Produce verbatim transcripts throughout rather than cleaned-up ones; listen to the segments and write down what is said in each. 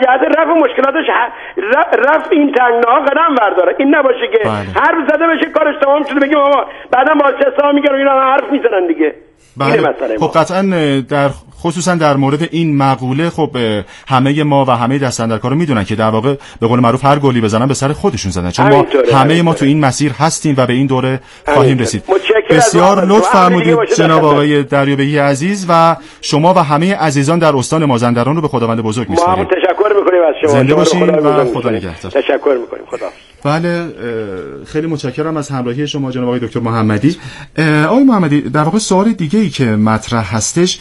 جهت رفع مشکلاتش رفع این تنگناها قدم برداره. این نباشه که بله. حرف زده بشه کارش تمام شده بگیم آقا بعدم با سه میگن اینا حرف میزنن دیگه. بله. خب قطعا در خصوصا در مورد این مقوله خب همه ما و همه دستاندرکارا میدونن که در واقع به قول معروف هر گلی بزنن به سر خودشون زدن، چون ما همه ما تو این مسیر هستیم و به این دوره خواهیم رسید. بسیار لطف فرمودید جناب آقای دریابی عزیز و شما و همه عزیزان در استان مازندران رو به خداوند بزرگ میسپاریم. ما تشکر میکنیم از شما. زنده باشین و خدا نگهدار. تشکر میکنیم. خدا. بله خیلی متشکرم از همراهی شما جناب آقای دکتر محمدی. آقای محمدی در واقع سوال دیگه ای که مطرح هستش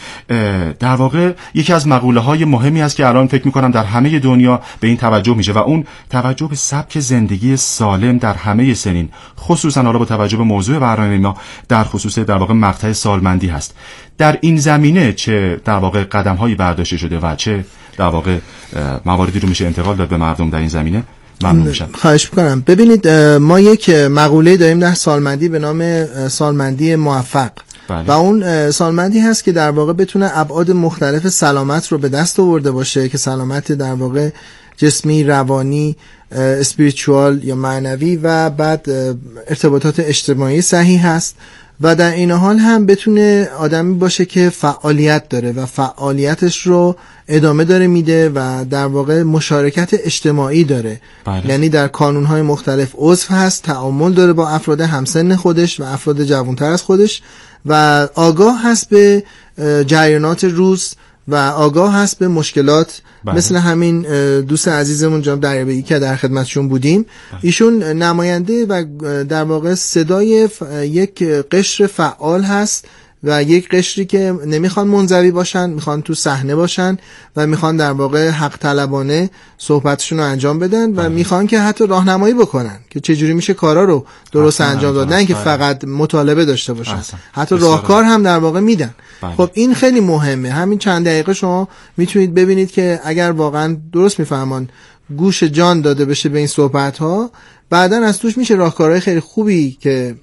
در واقع یکی از مقوله های مهمی است که الان فکر میکنم در همه دنیا به این توجه میشه و اون توجه به سبک زندگی سالم در همه سنین، خصوصا حالا با توجه به موضوع برنامه ما در خصوص در واقع مقطع سالمندی هست. در این زمینه چه در واقع قدم هایی برداشته شده و چه در واقع مواردی رو میشه انتقال داد به مردم در این زمینه؟ ممنون میشم. خواهش میکنم. ببینید ما یک مقوله داریم در سالمندی به نام سالمندی موفق. بله. و اون سالمندی هست که در واقع بتونه ابعاد مختلف سلامت رو به دست آورده باشه که سلامت در واقع جسمی، روانی، اسپریچوال یا معنوی و بعد ارتباطات اجتماعی صحیح هست و در این حال هم بتونه آدمی باشه که فعالیت داره و فعالیتش رو ادامه داره میده و در واقع مشارکت اجتماعی داره. بله. یعنی در کانونهای مختلف عضو هست، تعامل داره با افراد همسن خودش و افراد جوانتر از خودش و آگاه هست به جریانات روز و آگاه هست به مشکلات. بله. مثل همین دوست عزیزمون جناب دریابی که در خدمتشون بودیم. بله. ایشون نماینده و در واقع صدای یک قشر فعال هست و یک قشری که نمیخوان منزوی باشن، میخوان تو صحنه باشن و میخوان در واقع حق طلبانه صحبتشون رو انجام بدن و بله. میخوان که حتی راهنمایی بکنن که چجوری میشه کارا رو درست انجام داد، نه اینکه فقط مطالبه داشته باشن. احسن. حتی راهکار هم در واقع میدن. بله. خب این خیلی مهمه. همین چند دقیقه شما میتونید ببینید که اگر واقعا درست میفهمان گوش جان داده بشه به این صحبت ها، بعدن از توش میشه راهکارهای خیلی خوبی که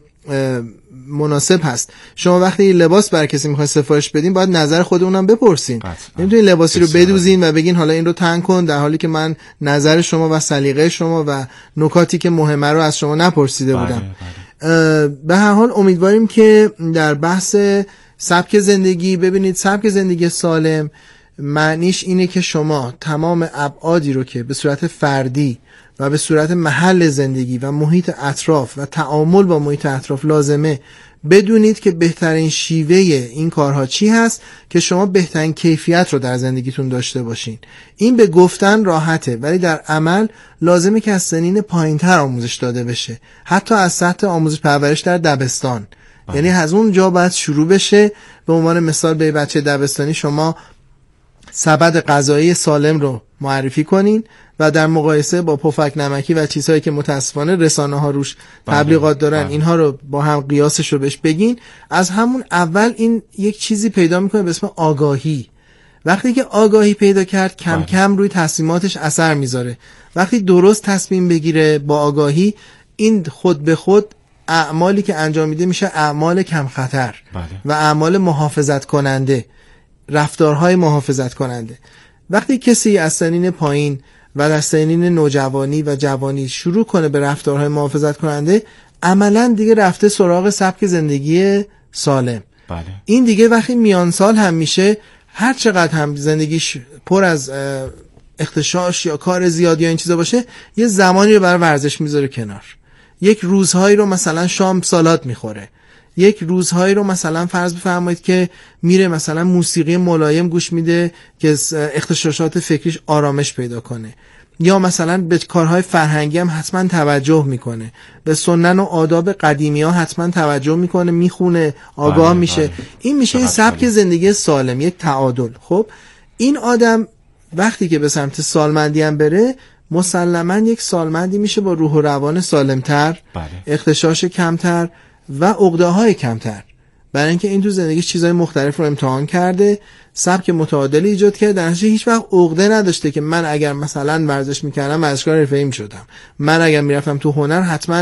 مناسب هست. شما وقتی لباس بر کسی میخواید سفارش بدین باید نظر خودمونم بپرسین. نمیتونین لباسی رو بدوزین و بگین حالا این رو تنگ کن در حالی که من نظر شما و سلیقه شما و نکاتی که مهمه رو از شما نپرسیده بودم. بله بله. به هر حال امیدواریم که در بحث سبک زندگی ببینید سبک زندگی سالم معنیش اینه که شما تمام ابعادی رو که به صورت فردی و به صورت محل زندگی و محیط اطراف و تعامل با محیط اطراف لازمه بدونید که بهترین شیوه این کارها چی هست که شما بهترین کیفیت رو در زندگیتون داشته باشین. این به گفتن راحته ولی در عمل لازمه که از سنین پایین‌تر آموزش داده بشه، حتی از سطح آموزش پرورش در دبستان. آه. یعنی از اون جا باید شروع بشه. به عنوان مثال به بچه دبستانی شما سبد غذایی سالم رو معرفی کنین و در مقایسه با پفک نمکی و چیزهایی که متاسفانه رسانه ها روش تبلیغات دارن بله. اینها رو با هم قیاسش رو بهش بگین. از همون اول این یک چیزی پیدا میکنه به اسم آگاهی. وقتی که آگاهی پیدا کرد کم بله. کم روی تصمیماتش اثر میذاره. وقتی درست تصمیم بگیره با آگاهی، این خود به خود اعمالی که انجام میده میشه اعمال کم خطر بله. و اعمال محافظت کننده، رفتارهای محافظت کننده. وقتی کسی از سنین پایین و در سنین نوجوانی و جوانی شروع کنه به رفتارهای محافظت کننده، عملا دیگه رفته سراغ سبک زندگی سالم. بله. این دیگه وقتی میان سال هم میشه، هر چقدر هم زندگیش پر از اختشاش یا کار زیاد یا این چیزا باشه، یه زمانی رو برای ورزش میذاره کنار. یک روزهایی رو مثلا شام سالاد میخوره، یک روزهایی رو مثلا فرض بفرمایید که میره مثلا موسیقی ملایم گوش میده که اختشاشات فکریش آرامش پیدا کنه، یا مثلا به کارهای فرهنگی هم حتما توجه میکنه، به سنن و آداب قدیمی ها حتما توجه میکنه، میخونه، آگاه بله، میشه بله. این میشه این سبک زندگی سالم، یک تعادل. خب این آدم وقتی که به سمت سالمندی هم بره، مسلماً یک سالمندی میشه با روح و روان سالمتر، بله. اختشاش کمتر و عقده‌های کمتر، برای اینکه این تو زندگیش چیزهای مختلف رو امتحان کرده، سبک متعادلی ایجاد کرده، در نتیجه هیچ وقت عقده نداشته که من اگر مثلا ورزش میکردم ورزشکار حرفه‌ای میشدم، من اگر میرفتم تو هنر حتما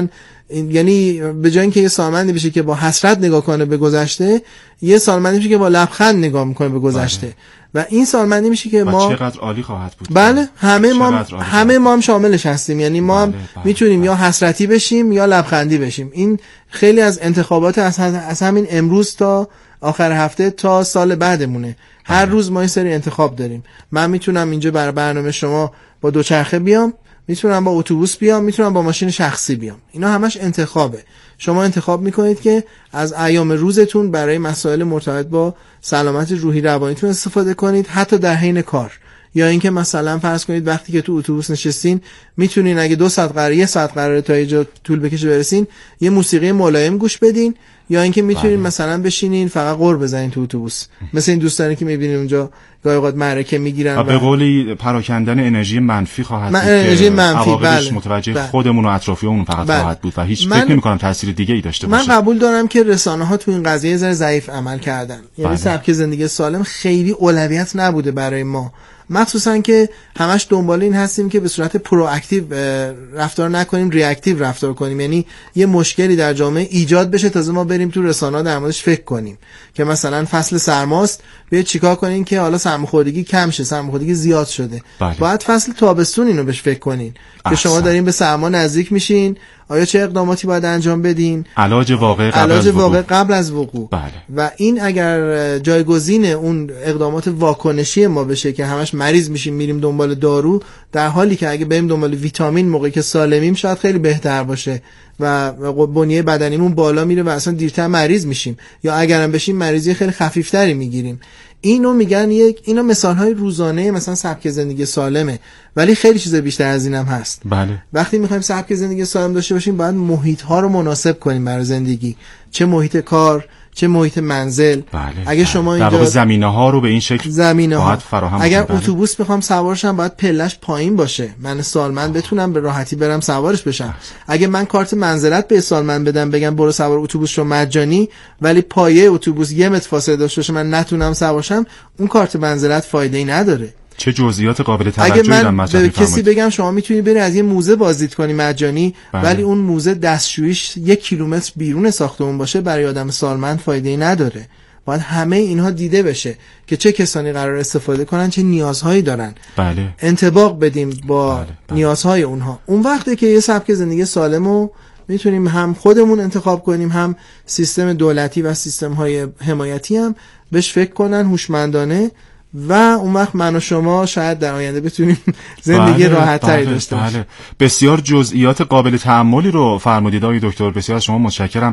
یعنی به جای اینکه یه سالمندی بشه که با حسرت نگاه کنه به گذشته، یه سالمندی میشه که با لبخند نگاه میکنه به گذشته. بله. و این سالمندی میشه که ما چقدر عالی خواهد بود. بله همه ما همه ما هم شاملش هستیم، یعنی ما هم بله. بله. میتونیم بله. یا حسرتی بشیم یا لبخندی بشیم. این خیلی از انتخابات از, از همین امروز تا آخر هفته تا سال بعدمونه. هر بله. روز ما این سری انتخاب داریم. من میتونم اینجا برای برنامه شما با دوچرخه بیام، میتونم با اتوبوس بیام، میتونم با ماشین شخصی بیام. اینا همش انتخابه. شما انتخاب میکنید که از ایام روزتون برای مسائل مرتبط با سلامت روحی روانیتون استفاده کنید، حتی در حین کار. یا اینکه مثلا فرض کنید وقتی که تو اتوبوس نشستین میتونین اگه دو ساعت قراره یه ساعت قراره تا اینجا طول بکشه برسین، یه موسیقی ملایم گوش بدین. یا اینکه میتونین مثلا بشینین فقط قُر بزنین تو اتوبوس، مثل این دوستانی که میبینین اونجا گاهی اوقات معرکه میگیرن و به قولی پراکندن انرژی منفی خواهد بود، انرژی منفی. بله. متوجه بله. خودمون و اطرافیانمون فقط بله. خواهد بود و هیچ من... فکر نمی‌کنم تأثیر دیگه‌ای داشته باشه. من قبول دارم که رسانه‌ها تو این قضیه ذره ضعیف عمل کردن. یعنی بله. سبک زندگی سالم خیلی اولویت نبوده برای ما، مخصوصا که همش دنبال این هستیم که به صورت پرواکتیو رفتار نکنیم، ریاکتیو رفتار کنیم. یعنی یه مشکلی در جامعه ایجاد بشه تازه ما بریم تو رسانه‌ها در موردش فکر کنیم که مثلا فصل سرماست، بیاید چیکار کنین که حالا سرماخوردگی کم شه، سرماخوردگی زیاد شده. بله. باید فصل تابستون اینو بهش فکر کنین که شما دارین به سرما نزدیک میشین، آیا چه اقداماتی باید انجام بدین؟ علاج واقع قبل علاج از وقوع. واقع قبل از وقوع. بله. و این اگر جایگزین اون اقدامات واکنشی ما بشه که همش مریض میشیم میریم دنبال دارو، در حالی که اگه بریم دنبال ویتامین موقعی که سالمیم شاید خیلی بهتر باشه و بنیه بدنیمون بالا میره و اصلا دیرتر مریض میشیم، یا اگرم بشیم مریضی خیلی خفیفتری میگیریم. اینو میگن یک اینا مثالهای روزانه مثلا سبک زندگی سالمه، ولی خیلی چیز بیشتر از اینم هست. بله. وقتی میخوایم سبک زندگی سالم داشته باشیم باید محیط ها رو مناسب کنیم برای زندگی، چه محیط کار چه محیط منزل. بله. اگه شما اینجا در واقع زمینه ها رو به این شکل زمینه ها فراهم اگر بله. اتوبوس بخوام سوارشم باید پلش پایین باشه، من سالمند بتونم به راحتی برم سوارش بشم. اگه من کارت منزلت به سالمند بدم بگم برو سوار اتوبوس رو مجانی، ولی پایه اتوبوس یه متر فاصله داشته باشه من نتونم سوارشم، اون کارت منزلت فایده ای نداره. چه جزئیات قابل توجهی دارن مثلا. به کسی بگم شما میتونی بری از یه موزه بازدید کنی مجانی، بله. ولی اون موزه دستشویش یک کیلومتر بیرون ساختمون باشه، برای آدم سالمند فایده ای نداره. باید همه اینها دیده بشه که چه کسانی قرار استفاده کنن، چه نیازهایی دارن. بله. انطباق بدیم با بله. بله. نیازهای اونها. اون وقته که یه سبک زندگی سالمو میتونیم هم خودمون انتخاب کنیم، هم سیستم دولتی و سیستم های حمایتی هم بهش فکر کنن هوشمندانه، و اون وقت من و شما شاید در آینده بتونیم زندگی بله، راحت تری بله، داشته باشیم. بله. بسیار جزئیات قابل تأملی رو فرمودید آقای دکتر، بسیار از شما متشکرم.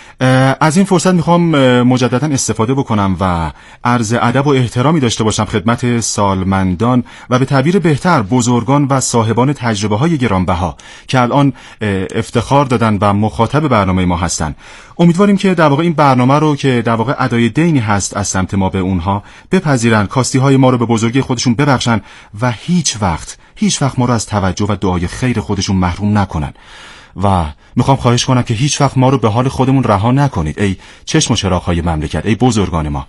از این فرصت میخوام مجددا استفاده بکنم و عرض ادب و احترامی داشته باشم خدمت سالمندان و به تعبیر بهتر بزرگان و صاحبان تجربه های گرانبها که الان افتخار دادن و مخاطب برنامه ما هستن. امیدواریم که در واقع این برنامه رو که در واقع ادای دینی هست از سمت ما به اونها بپذیرن، کاستی های ما رو به بزرگی خودشون ببخشن و هیچ وقت هیچ وقت ما رو از توجه و دعای خیر خودشون محروم نکنن. و میخوام خواهش کنم که هیچ وقت ما رو به حال خودمون رها نکنید، ای چشم و چراغ‌های مملکت، ای بزرگان ما.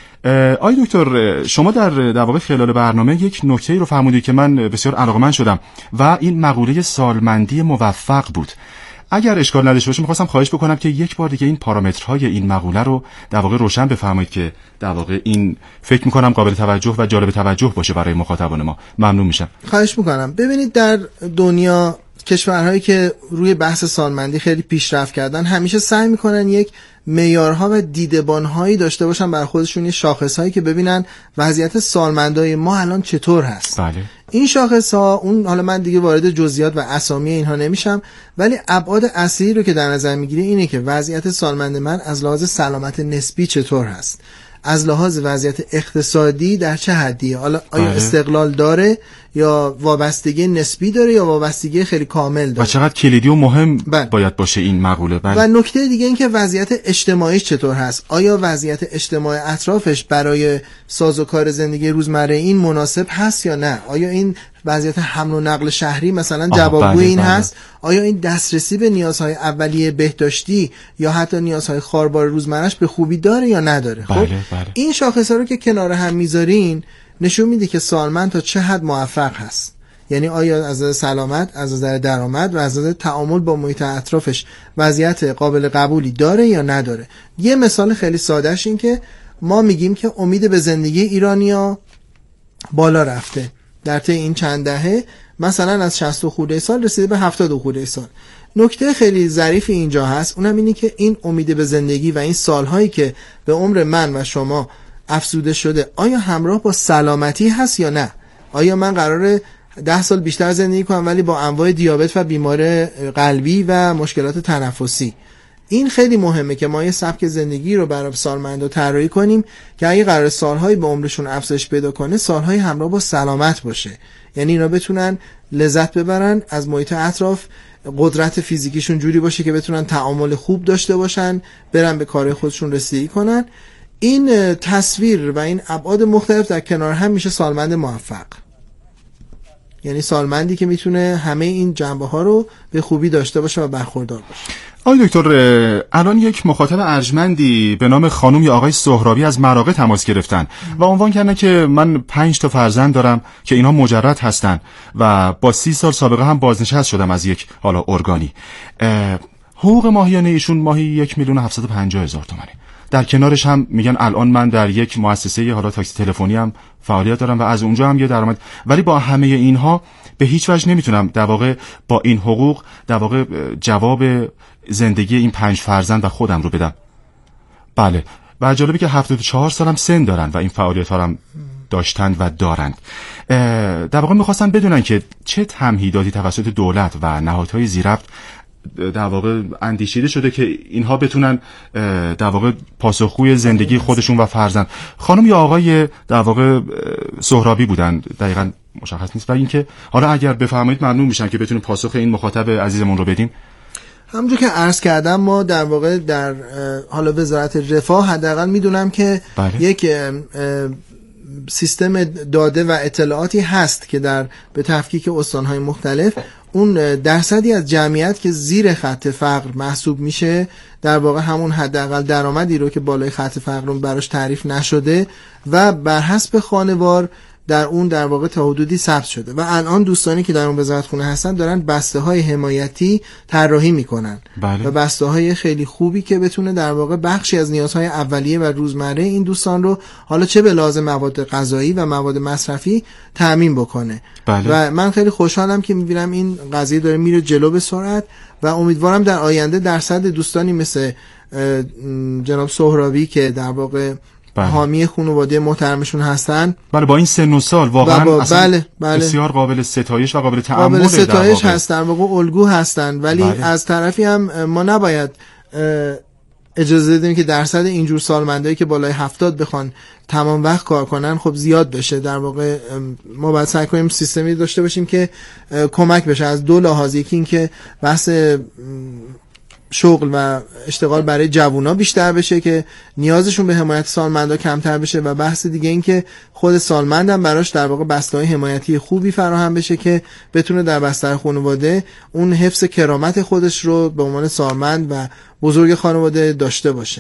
آی دکتر، شما در در واقع خلال برنامه یک نکته‌ای رو فرمودید که من بسیار علاقه‌مند شدم و این مقوله سالمندی موفق بود. اگر اشکال نداشته باشه می‌خواستم خواهش بکنم که یک بار دیگه این پارامترهای این مقوله رو در واقع روشن بفرمایید که در واقع این فکر می‌کنم قابل توجه و جالب توجه باشه برای مخاطبان ما. ممنون میشم. خواهش می‌کنم. ببینید در دنیا کشورهایی که روی بحث سالمندی خیلی پیشرفت کردن همیشه سعی میکنن یک معیارها و دیدبانهایی داشته باشن برای خودشون، یه شاخصهایی که ببینن وضعیت سالمندای ما الان چطور هست. بله. این شاخصها، اون حالا من دیگه وارد جزئیات و اسامی اینها نمیشم، ولی ابعاد اصلی رو که در نظر میگیره اینه که وضعیت سالمند من از لحاظ سلامت نسبی چطور هست، از لحاظ وضعیت اقتصادی در چه حدیه، حالا آیا استقلال داره یا وابستگی نسبی داره یا وابستگی خیلی کامل داره، و چقدر کلیدی و مهم بله. باید باشه این مقوله. بله. و نکته دیگه این که وضعیت اجتماعیش چطور هست، آیا وضعیت اجتماعی اطرافش برای سازوکار زندگی روزمره این مناسب هست یا نه، آیا این وضعیت حمل و نقل شهری مثلا جوابگوی بله، این بله. هست، آیا این دسترسی به نیازهای اولیه بهداشتی یا حتی نیازهای خاربار روزمرهش به خوبی داره یا نداره. بله، خب بله. این شاخص‌ها رو که کنار هم میذارین نشون میده که سالمند تا چه حد موفق هست. یعنی آیا از نظر سلامت، از نظر درآمد و از نظر تعامل با محیط اطرافش وضعیت قابل قبولی داره یا نداره. یه مثال خیلی سادهش این که ما میگیم که امید به زندگی ایرانیا بالا رفته در طی این چند دهه، مثلا از شصت خورده سال رسیده به هفتاد خورده سال. نکته خیلی ظریفی اینجا هست، اونم اینه که این امید به زندگی و این سالهایی که به عمر من و شما افزوده شده آیا همراه با سلامتی هست یا نه؟ آیا من قراره ده سال بیشتر زندگی کنم ولی با انواع دیابت و بیماری قلبی و مشکلات تنفسی؟ این خیلی مهمه که ما یه سبک زندگی رو برای سالمندا طراحی کنیم که اگه قرار سالهای به عمرشون افزایش پیدا کنه، سالهای همراه با سلامت باشه، یعنی اینا بتونن لذت ببرن از محیط اطراف، قدرت فیزیکیشون جوری باشه که بتونن تعامل خوب داشته باشن، برن به کار خودشون رسیدگی کنن. این تصویر و این ابعاد مختلف در کنار هم میشه سالمند موفق، یعنی سالمندی که میتونه همه این جنبه ها رو به خوبی داشته باشه و برخوردار باشه. آقای دکتر، الان یک مخاطب ارجمندی به نام خانم یا آقای سهرابی از مراغه تماس گرفتن و عنوان کردن که من پنج تا فرزند دارم که اینها مجرد هستن و با سی سال سابقه هم بازنشست شدم از یک حالا ارگانی. حقوق ماهیانه ایشون ماهی یک میلیون و هفتصد و پنجاه هزار تومانه. در کنارش هم میگن الان من در یک مؤسسه حالا تاکسی تلفنی هم فعالیت دارم و از اونجا هم یه درآمد، ولی با همه اینها به هیچ وجه نمیتونم در واقع با این حقوق در واقع جواب زندگی این پنج فرزند و خودم رو بدم. بله، و جالبه که هفتاد و چهار سالم سن دارن و این فعالیت ها هم داشتند و دارند. در واقع میخواستن بدونن که چه تمهیداتی توسط دولت و نهادهای زیرربط در واقع اندیشیده شده که اینها بتونن در واقع پاسخگوی زندگی خودشون و فرزند. خانم یا آقای در واقع سهرابی بودن، دقیقاً مشخص نیست، و اینکه حالا اگر بفرمایید ممنون میشن که بتونیم پاسخ این مخاطب عزیزمون رو بدیم. همونجور که عرض کردم ما در واقع در حالا وزارت رفاه حداقل میدونم که بله. یک سیستم داده و اطلاعاتی هست که در به تفکیک استانهای مختلف اون درصدی از جمعیت که زیر خط فقر محسوب میشه، در واقع همون حداقل درآمدی رو که بالای خط فقر رو براش تعریف نشده و بر حسب خانوار در اون در واقع تا حدودی ثبت شده و الان دوستانی که در اون وزارتخونه هستن دارن بسته های حمایتی طراحی میکنن بله. و بسته های خیلی خوبی که بتونه در واقع بخشی از نیازهای اولیه و روزمره این دوستان رو حالا چه به لازم مواد غذایی و مواد مصرفی تامین بکنه بله. و من خیلی خوشحالم که میبینم این قضیه داره میره جلو به سرعت و امیدوارم در آینده درصد دوستانی مثل جناب سهرابی که در واقع بله. حامی خانواده محترمشون هستن، بله با این سن و سال واقعا با... بله بله. بسیار قابل ستایش و قابل تعامل قابل ستایش هستن، واقعا الگو هستن، ولی بله. از طرفی هم ما نباید اجازه بدیم که درصد اینجور سالمندایی که بالای هفتاد بخوان تمام وقت کار کنن خب زیاد بشه. در واقع ما باید سعی کنیم سیستمی داشته باشیم که کمک بشه از دو لحاظ، یکی این که بحث شغل و اشتغال برای جوونا بیشتر بشه که نیازشون به حمایت سالمندا کمتر بشه و بحث دیگه این که خود سالمندم براش در واقع بسته‌های حمایتی خوبی فراهم بشه که بتونه در بستر خانواده اون حفظ کرامت خودش رو به عنوان سالمند و بزرگ خانواده داشته باشه.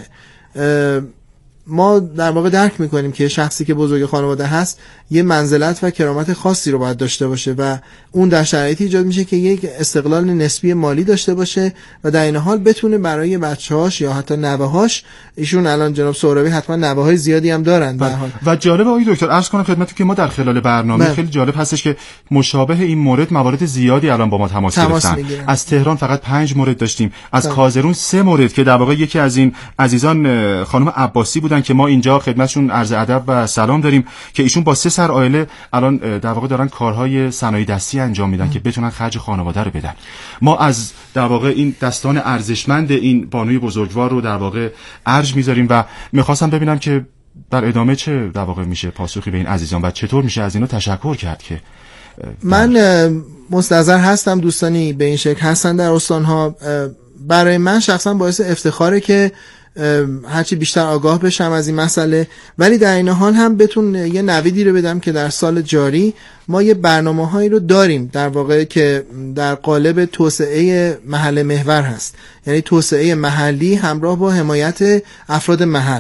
ما در واقع درک میکنیم که شخصی که بزرگ خانواده هست یه منزلت و کرامت خاصی رو باید داشته باشه و اون در شرایطی ایجاد میشه که یک استقلال نسبی مالی داشته باشه و در این حال بتونه برای بچه‌هاش یا حتی نوه‌هاش، ایشون الان جناب سهرابی حتما نوه‌های زیادی هم دارن در حال. و جالب آقای دکتر عرض کنم خدمتتون که ما در خلال برنامه بله. خیلی جالب هستش که مشابه این مورد موارد زیادی الان با ما تماس, تماس گرفتن میگیرن. از تهران فقط پنج مورد داشتیم، از بله. کازرون سه مورد که در واقع یکی از این عزیزان خانم عباسی بودن که ما اینجا خدمتشون عرض ادب و سلام داریم که ایشون با سه سر عائله الان در واقع دارن کارهای صنایع دستی انجام میدن ام. که بتونن خرج خانواده رو بدن. ما از در واقع این دستان ارزشمند این بانوی بزرگوار رو در واقع ارج میذاریم و میخواستم ببینم که در ادامه چه در واقع میشه پاسخی به این عزیزان و چطور میشه از اینا تشکر کرد. که من مستحضر هستم دوستانی به این شکل هستن در استانها. برای من شخصا باعث افتخاره که هرچی بیشتر آگاه بشم از این مسئله، ولی در این حال هم بتون یه نویدی رو بدم که در سال جاری ما یه برنامه هایی رو داریم در واقع که در قالب توسعه محل محور هست، یعنی توسعه محلی همراه با حمایت افراد محل.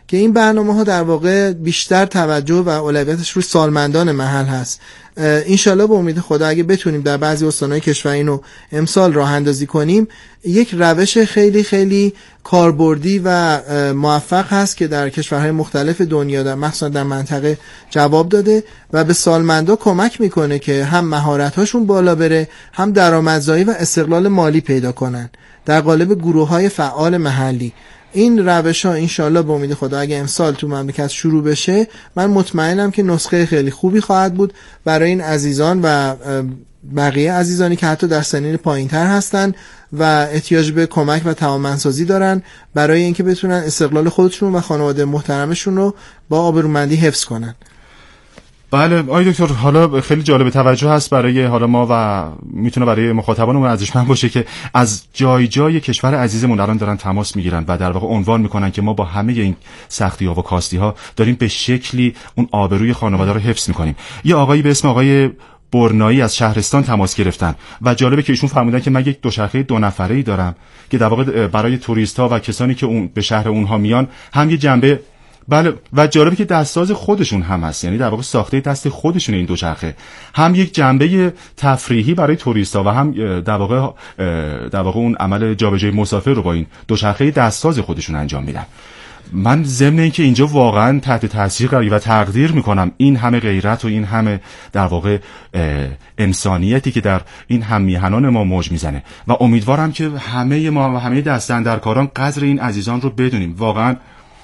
که این برنامه‌ها در واقع بیشتر توجه و اولویتش روی سالمندان محل هست. انشالله به امید خدا اگه بتونیم در بعضی استان‌های کشور اینو امسال راه اندازی کنیم، یک روش خیلی خیلی کاربردی و موفق هست که در کشورهای مختلف دنیا در مخصوصا در منطقه جواب داده و به سالمندا کمک میکنه که هم مهارت‌هاشون بالا بره، هم درآمدزایی و استقلال مالی پیدا کنن در قالب گروه‌های فعال محلی. این روش ها انشالله به امید خدا اگه امسال تو مملکت شروع بشه، من مطمئنم که نسخه خیلی خوبی خواهد بود برای این عزیزان و بقیه عزیزانی که حتی در سنین پایین‌تر هستن و احتیاج به کمک و توانمندسازی دارن برای اینکه بتونن استقلال خودشون و خانواده محترمشون رو با آبرومندی حفظ کنن. بله آقای دکتر، حالا خیلی جالب توجه هست برای حالا ما و میتونه برای مخاطبانمون ارزشمند باشه که از جای جای کشور عزیزمون الان دارن تماس میگیرن و در واقع عنوان میکنن که ما با همه این سختی‌ها و کاستی‌ها داریم به شکلی اون آبروی خانواده رو حفظ میکنیم. یه آقایی به اسم آقای برنایی از شهرستان تماس گرفتن و جالبه که ایشون فرمودن که من یک دوچرخه دو نفره‌ای دارم که در واقع برای توریست‌ها و کسانی که اون به شهر اونها میان هم یه جنبه بله و جالبه که دستساز خودشون هم هست، یعنی در واقع ساخته دست خودشون این دوچرخه، هم یک جنبه تفریحی برای توریستا و هم در واقع در واقع اون عمل جابجایی مسافر رو با این دوچرخه دستساز خودشون انجام میدن. من ضمن اینکه اینجا واقعا تحت تاثیر قرار و تقدیر میکنم این همه غیرت و این همه در واقع انسانیتی که در این هم میهنان ما موج میزنه و امیدوارم که همه ما و همه دستاندرکاران قدر این عزیزان رو بدونیم واقعا.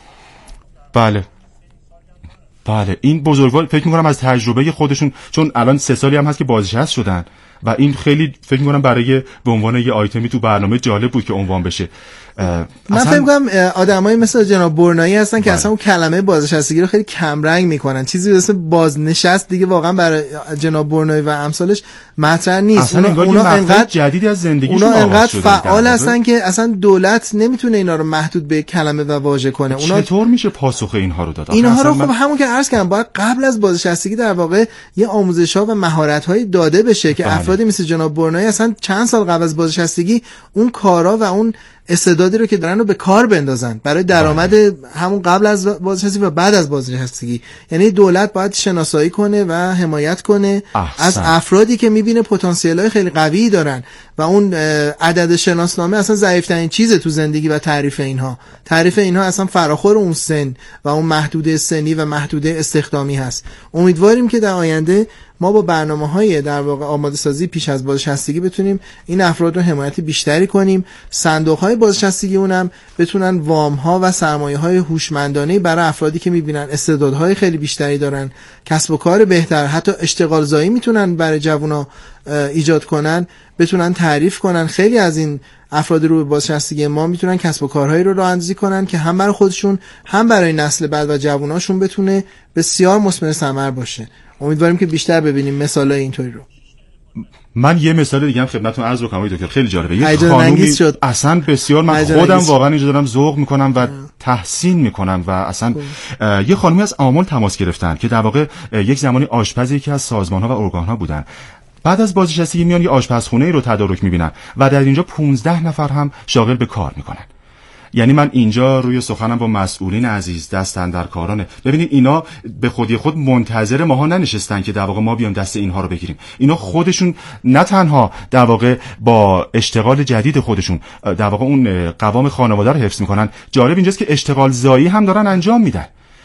بله بله این بزرگوار فکر میکنم از تجربه خودشون، چون الان سه سالی هم هست که بازنشسته شدن و این خیلی فکر میکنم برای به عنوان یه آیتمی تو برنامه جالب بود که عنوان بشه. من فکر میکنم آدمایی مثل جناب برنایی هستن که اصلا اون کلمه بازنشستگی رو خیلی کم رنگ میکنن، چیزی مثل بازنشست دیگه واقعا برای جناب برنایی و امثالش مطرح نیست. اونا, اونا انقدر جدیدی از زندگیشون اونا انقدر فعال هستن که اصلا دولت نمیتونه اینا رو محدود به کلمه و واژه کنه. اونا چطور میشه پاسخ اینها رو داد؟ اینها رو خب همون که عرض کردم باید قبل از بازنشستگی در واقع یه آموزش‌ها و مهارت‌هایی داده بشه که بله. افرادی مثل جناب برنایی اصلا چند سال قبل از بازنشستگی اون کارا و اون استعدادی رو که دارن رو به کار بندازن برای درآمد همون قبل از بازنشستگی و بعد از بازنشستگی. یعنی دولت باید شناسایی کنه و حمایت کنه احسن. از افرادی که میبینه پتانسیل‌های خیلی قوی دارن و اون عدد شناسنامه اصلا ضعیف‌ترین چیزه تو زندگی و تعریف اینها. تعریف اینها اصلا فراخور اون سن و اون محدوده سنی و محدوده استخدامی هست. امیدواریم که در آینده ما با برنامه‌های در واقع آماده سازی پیش از بازنشستگی بتونیم این افراد رو حمایت بیشتری کنیم. صندوق‌های بازنشستگی اونم بتونن وام‌ها و سرمایه‌های هوشمندانه برای افرادی که می‌بینن استعدادهای خیلی بیشتری دارن، کسب و کار بهتر، حتی اشتغال زایی میتونن برای جوونا ایجاد کنن، بتونن تعریف کنن. خیلی از این افراد رو به بازنشستگی ما میتونن کسب و کارهایی رو راه اندازی کنن که هم برای خودشون هم برای نسل بعد و جووناشون بتونه بسیار مثمر ثمر باشه. امیدواریم که بیشتر ببینیم مثالای اینطوری رو. من یه مثال دیگه هم خدمتتون عرض بکنم دکتر، خیلی جالبه. یه خانومی اصلا بسیار من خودم واقعا اینجا دارم ذوق میکنم و تحسین میکنم و اصلا یه خانومی از آمل تماس گرفتن که در واقع یک زمانی آشپز یکی از سازمان‌ها و ارگان‌ها بودن. بعد از بازنشستگی میان یه آشپزخونه رو تدارک میبینن و در اینجا پانزده نفر هم شاغل به کار میکنن. یعنی من اینجا روی سخنم با مسئولین عزیز دستاندرکارانه، ببینید اینا به خودی خود منتظر ماها ننشستن که در واقع ما بیام دست اینها رو بگیریم. اینا خودشون نه تنها در واقع با اشتغال جدید خودشون در واقع اون قوام خانواده رو حفظ میکنن، جالب اینجاست که اشتغال زایی هم دارن انجام میدن.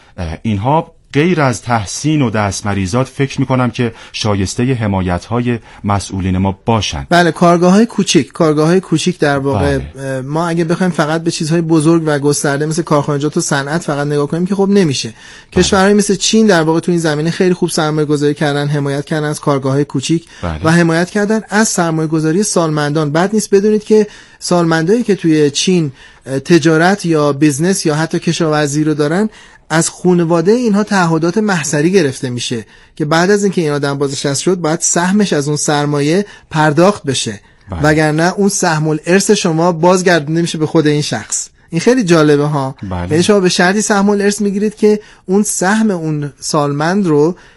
اینها غیر از تحسین و دستمریزات فکر میکنم که شایسته حمایت‌های مسئولین ما باشن. بله، کارگاه‌های کوچیک، کارگاه‌های کوچیک در واقع بله. ما اگه بخوایم فقط به چیزهای بزرگ و گسترده مثل کارخانجات و صنعت فقط نگاه کنیم که خب نمیشه. بله. کشورهای مثل چین در واقع تو این زمینه خیلی خوب سرمایه‌گذاری کردن، حمایت کردن از کارگاه‌های کوچیک بله. و حمایت کردن از سرمایه‌گذاری سالمندان. بعد نیست بدونید که سالمندایی که توی چین تجارت یا بیزنس یا حتی کشاورزی رو دارن، از خانواده اینها تعهدات محضری گرفته میشه که بعد از اینکه این آدم بازنشسته شد باید سهمش از اون سرمایه پرداخت بشه، وگرنه اون سهم الارث شما بازگردونده میشه به خود این شخص. این خیلی جالبه ها. یعنی شما به شرطی سهم الارث میگیرید که اون سهم اون سالمند رو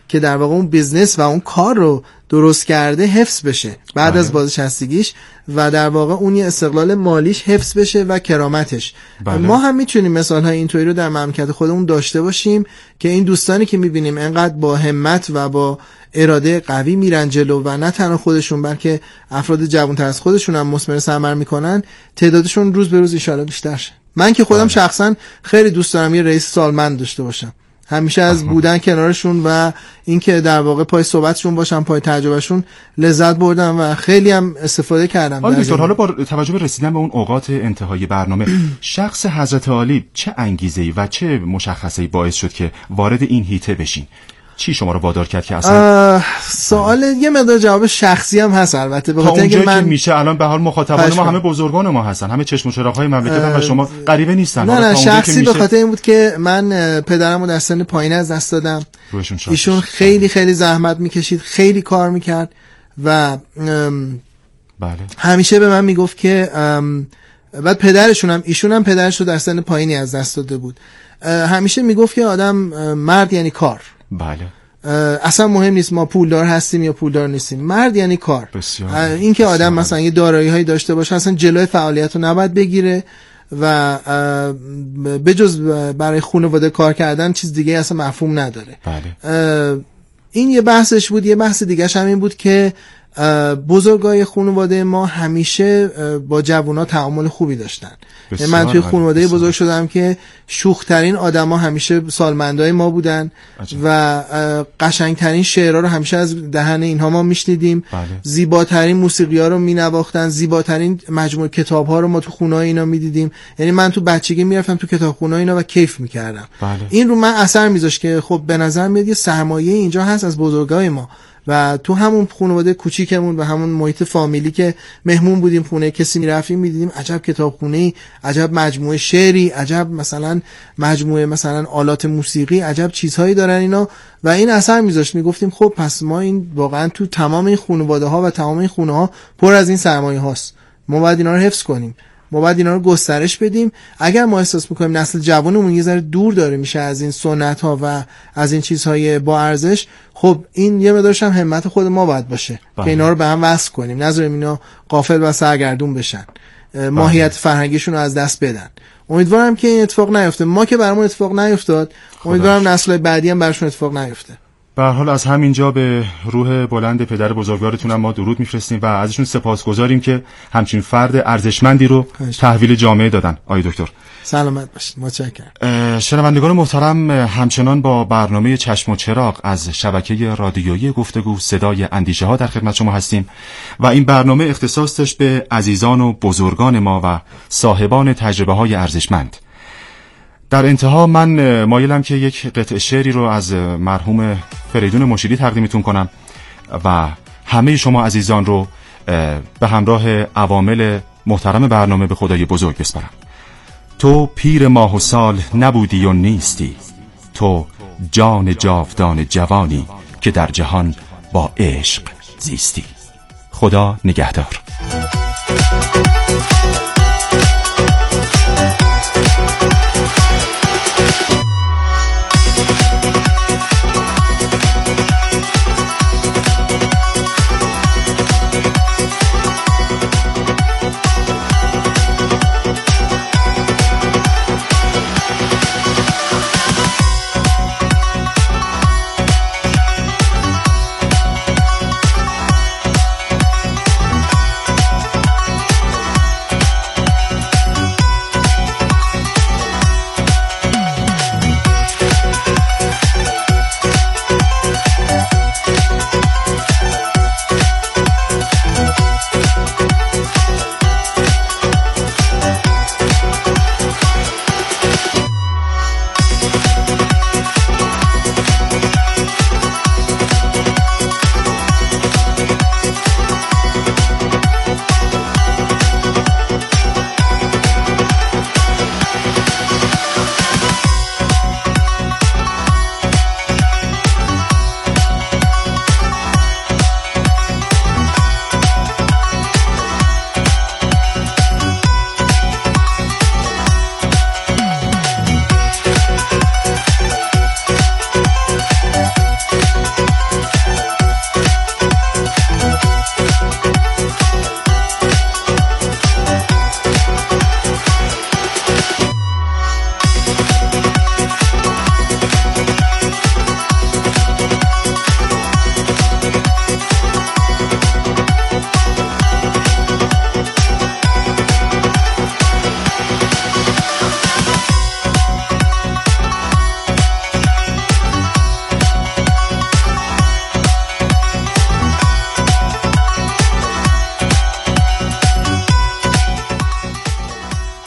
که در واقع اون بیزنس و اون کار رو درست کرده حفظ بشه بعد بله. از بازنشستگیش و در واقع اون یه استقلال مالیش حفظ بشه و کرامتش. بله. ما هم میتونیم مثالهای اینطوری رو در مملکت خودمون داشته باشیم که این دوستانی که میبینیم انقدر با همت و با اراده قوی میرن جلو و نه تنها خودشون بلکه افراد جوان‌تر از خودشون هم مثمر ثمر میکنن، تعدادشون روز به روز ان شاءالله بیشتر شه. من که خودم بله. شخصا خیلی دوست دارم یه رئیس سالمند داشته باشم، همیشه از آه. بودن کنارشون و اینکه در واقع پای صحبتشون باشم، پای تجربهشون لذت بردم و خیلی هم استفاده کردم. حالا دکتر، حالا با توجه به رسیدن به اون اوقات انتهایی برنامه شخص حضرت عالی چه انگیزه‌ای و چه مشخصه‌ای باعث شد که وارد این هیته بشین؟ چی شما رو وادار کرد که اصلا سوال آه. یه مقدار جواب شخصی هم هست البته، به خاطر اینکه من میشه الان به حال مخاطبان ما همه بزرگان ما هستن، همه چشم و چراغ‌های مملکت و شما غریبه نیستن. نه نه شخصی به خاطر این بود که من پدرمو در سن پایین از دست دادم. ایشون خیلی خیلی زحمت میکشید، خیلی کار میکرد و بله همیشه به من میگفت که بعد پدرشون هم ایشون هم پدرش رو در سن پایینی از دست داده بود، همیشه میگفت که آدم مرد یعنی کار. بله اصلا مهم نیست ما پولدار هستیم یا پولدار نیستیم، مرد یعنی کار. این که آدم مثلا یه دارایی هایی داشته باشه اصلا جلوی فعالیت رو نباید بگیره و بجز برای خانواده کار کردن چیز دیگه اصلا مفهوم نداره. بله. این یه بحثش بود. یه بحث دیگه هم این بود که بزرگای خانواده ما همیشه با جوونا تعامل خوبی داشتن. من توی خانواده بزرگ شدم که شوخ‌ترین آدما همیشه سالمندای ما بودن عجب. و قشنگترین شعرها رو همیشه از دهن اینها ما میشنیدیم. بله. زیباترین موسیقی‌ها رو مینواختن، زیباترین مجموعه کتاب‌ها رو ما تو خونه‌های اینا میدیدیم. یعنی من تو بچگی میرفتم تو کتابخونه‌های اینا و کیف میکردم. بله. این رو من اثر میذاشت که خب به نظر میاد یه سرمایه اینجا هست از بزرگای ما و تو همون خانواده کوچیکمون و همون محیط فامیلی که مهمون بودیم خونه کسی میرفتیم میدیدیم عجب کتابخونه‌ای، عجب مجموعه شعری، عجب مثلا مجموعه مثلا آلات موسیقی، عجب چیزهایی دارن اینا و این اثر میذاشت. میگفتیم خب پس ما این واقعا تو تمام این خانواده ها و تمام این خونه ها پر از این سرمایه هاست، ما باید اینا رو حفظ کنیم، ما باید اینا رو گسترش بدیم. اگر ما احساس میکنیم نسل جوانمون یه ذره دور داره میشه از این سنت ها و از این چیزهای با ارزش، خب این یه مقدارش هم همت خود ما باید باشه بله. که اینا رو به هم وصل کنیم، نذاریم اینا غافل و سرگردون بشن، ماهیت فرهنگیشون رو از دست بدن. امیدوارم که این اتفاق نیفته. ما که برامون اتفاق نیفتاد، امیدوارم نسل‌های بعدی هم براشون اتفاق نیفته. به هر حال از همینجا به روح بلند پدر بزرگوارتون هم ما درود میفرستیم و ازشون سپاسگزاریم که همچین فرد ارزشمندی رو تحویل جامعه دادن. آقای دکتر سلامت باشید. متشکرم. شنوندگان محترم، همچنان با برنامه چشم و چراغ از شبکه رادیویی گفتگو صدای اندیشه ها در خدمت شما هستیم و این برنامه اختصاص داشت به عزیزان و بزرگان ما و صاحبان تجربه های ارزشمند. در انتها من مایلم که یک قطعه شعری رو از مرحوم فریدون مشیری تقدیمتون کنم و همه شما عزیزان رو به همراه عوامل محترم برنامه به خدای بزرگ بسپارم. تو پیر ماه و سال نبودی و نیستی، تو جان جاودان جوانی که در جهان با عشق زیستی. خدا نگهدار.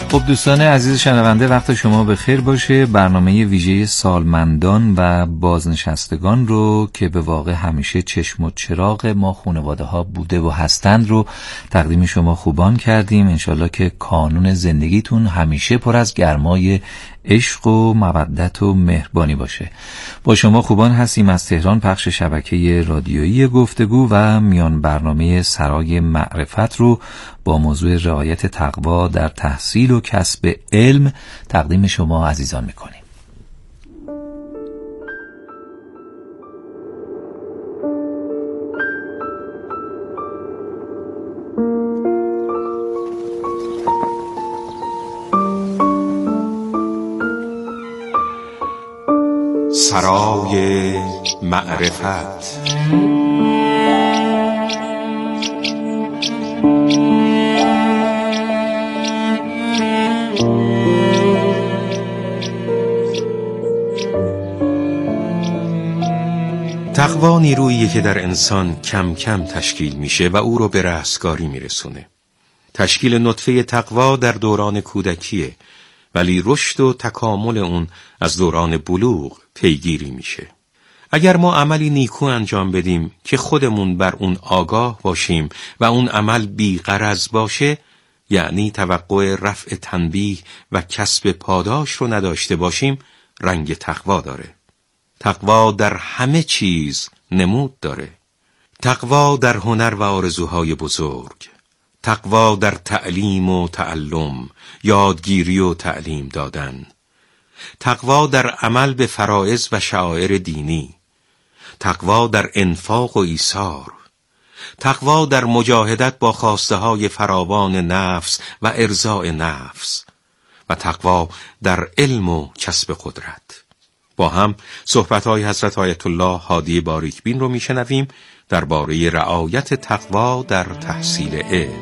خب دوستان عزیز شنونده، وقت شما به خیر باشه. برنامه ویژه سالمندان و بازنشستگان رو که به واقع همیشه چشم و چراغ ما خانواده ها بوده و هستند رو تقدیم شما خوبان کردیم. انشالله که کانون زندگیتون همیشه پر از گرمای عشق و مودت و مهربانی باشه. با شما خوبان هستیم از تهران، پخش شبکه رادیویی گفتگو و میان برنامه سرای معرفت رو با موضوع رعایت تقوا در تحصیل و کسب علم تقدیم شما عزیزان میکنیم. سرای معرفت. تقوا نیروییه که در انسان کم کم تشکیل میشه و او رو به رستگاری میرسونه. تشکیل نطفه تقوا در دوران کودکیه، ولی رشد و تکامل اون از دوران بلوغ پیگیری میشه. اگر ما عملی نیکو انجام بدیم که خودمون بر اون آگاه باشیم و اون عمل بی غرض باشه، یعنی توقع رفع تنبیه و کسب پاداش رو نداشته باشیم، رنگ تقوا داره. تقوا در همه چیز نمود داره. تقوا در هنر و آرزوهای بزرگ، تقوا در تعلیم و تعلم، یادگیری و تعلیم دادن، تقوا در عمل به فرائض و شعائر دینی، تقوا در انفاق و ایثار، تقوا در مجاهدت با خواسته های فراوان نفس و ارضاء نفس، و تقوا در علم و کسب قدرت. با هم صحبت‌های حضرت آیت الله هادی باریکبین رو میشنویم درباره رعایت تقوا در تحصیل علم.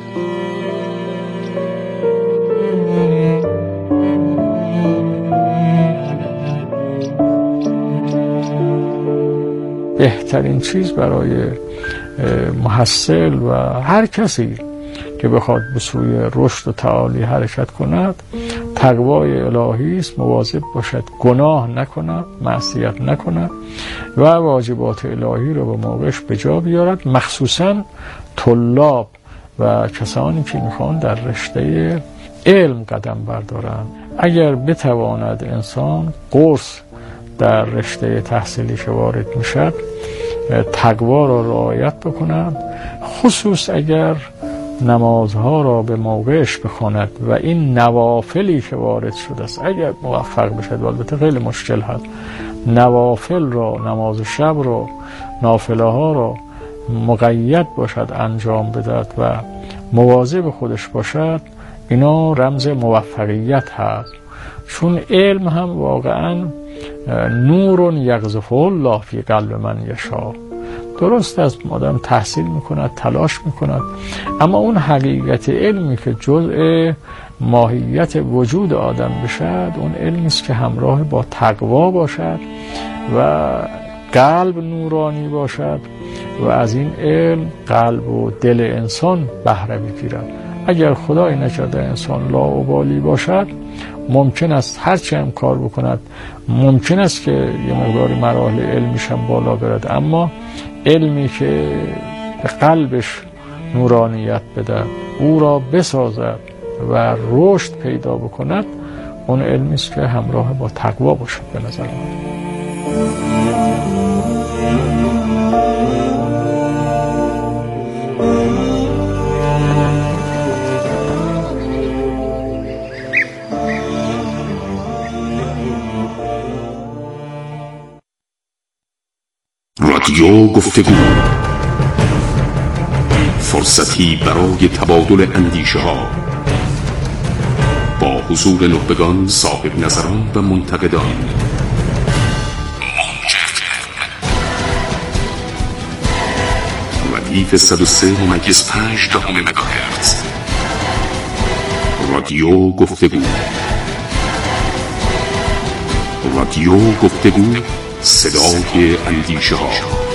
بهترین چیز برای محصل و هر کسی که بخواد به سوی رشد و تعالی حرکت کند، تقوای الهی است. مواظب باشد گناه نکند، معصیت نکند و واجبات الهی رو به موقعش به جا بیارد، مخصوصا طلاب و کسانی که میخوان در رشته علم قدم بردارن. اگر بتواند انسان قرص در رشته تحصیلی که وارد میشد تقوا را رعایت بکند، خصوص اگر نمازها را به موقعش بخواند و این نوافلی که وارد شده است اگر موفق بشد، البته خیلی مشکل هست، نوافل را، نماز شب را، نافله ها را مقید باشد انجام بدهد و مواظب خودش باشد، اینا رمز موفقیت هست. چون علم هم واقعا نور یقذفه الله فی قلب من یشاء. درست است آدم تحصیل میکند، تلاش میکند، اما اون حقیقت علمی که جزء ماهیت وجود آدم بشد، اون علمی است که همراه با تقوا باشد و قلب نورانی باشد و از این علم قلب و دل انسان بهره بگیرد. اگر خدای نکرده انسان لاابالی باشد، ممکن است هرچی هم کار بکند، ممکن است که یه مقداری مراحل علمیش هم بالا برد، اما علمی که به قلبش نورانیت بده، او را بسازد و رشد پیدا بکند، اون علمی است که همراه با تقوا باشد به نظر من. رادیو گفتگو، فرصتی برای تبادل اندیشه ها با حضور نخبگان، صاحب نظران و منتقدان. ردیف صد و سه ممیز پنج دهم مگاهرتز. رادیو گفتگو. رادیو گفتگو، صدای اندیشه ها.